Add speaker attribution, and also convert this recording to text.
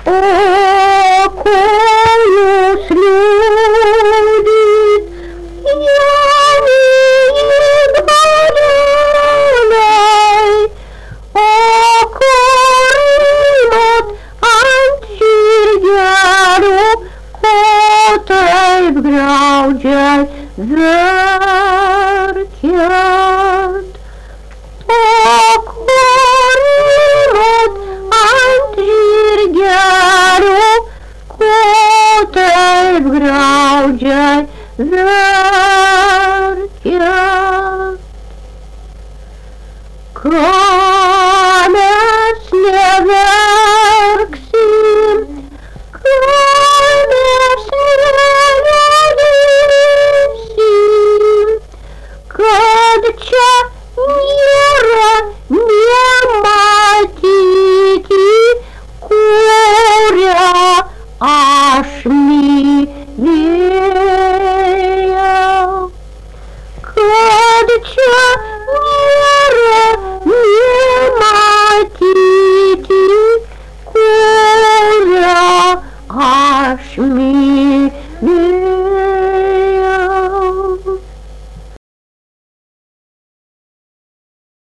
Speaker 1: окою слюдит, ямит галюной, окоримот антиргяру, котай вграуджай веркят. Окоримот антиргяру, котай вграуджай веркят. Камес неверксим, камес неверксим, кадча мира не матити, куря ашми вея. Кадча мира не матити, куря ашми вея.